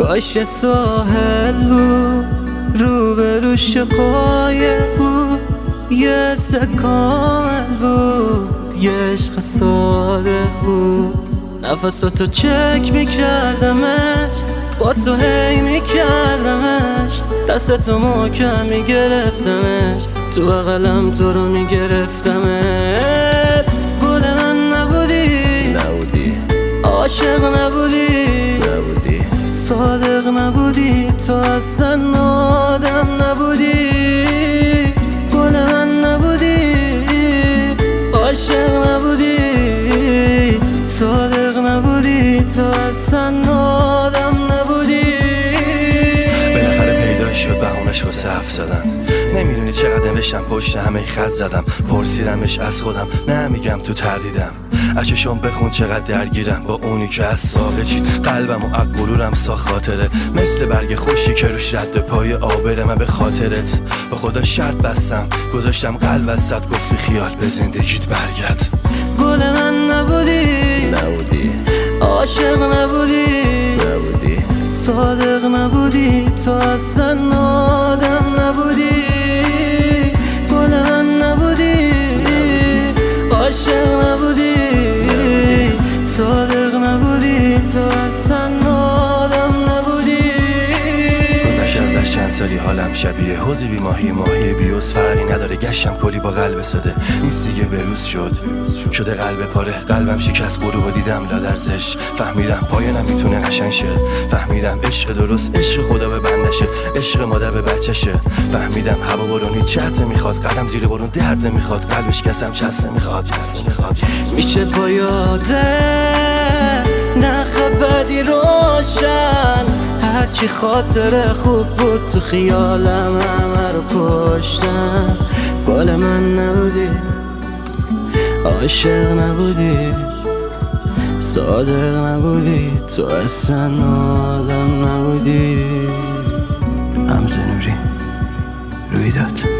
کاش ساحل بود، روبروش قایق بود، یه سکامل بود، یه عشق صادق بود. نفساتو چک میکردمش، با تو هی میکردمش، دستتو محکم میگرفتمش، تو بغلم تو رو میگرفتمت. گل من نبودی، عاشق نبودی، صادق نبودی، تو اصلا آدم نبودی. گل من نبودی، عاشق نبودی، صادق نبودی، تو اصلا آدم نبودی. بالاخره پیدا شد بهونش واسه حرف زدن. نمیدونی چقدر نوشتم پشت همه خط زدم، پرسیدمش از خودم نمیگم تو تردیدم. از چشم بخون چقدر درگیرم با اونی که از ساقه چید قلبم و از غرورم سا خاطره. مثل برگ خوشی که روش رد پای آبره، من به خاطرت با خدا شرط بستم، گذاشتم قلب وسط، گفتی خیال به زندگیت برگرد. گل من نبودی، عاشق نبودی، صادق نبودی، تو اصلا آدم نبودی. گل من نبودی، عاشق نبودی، صادق نبودی، تو اصلا آدم نبودی. گذشت ازش چند سالی حالم شبیه حوضی بی ماهی بیوز، فرقی نداره گشتم کلی با قلب ساده. این سیگه بروز شده قلب پاره، قلبم شکست غروب دیدم لادرزش. فهمیدم پایانم میتونه قشنگ شه، فهمیدم عشق درست عشق خدا به بندشه، عشق مادر به بچهشه. فهمیدم هوا بارونی چت میخواد، قدم زیر بارون درد نمیخواد، قلبش کسم چسته میخواد. میشه با یاده نخ بدی روشن، هرچی خاطر خوب بود تو خیالم همه رو کشتن. گل من نبودی، عاشق نبودی، صادق نبودی، تو اصلا آدم نبودی. حمزه نوری، رویداد.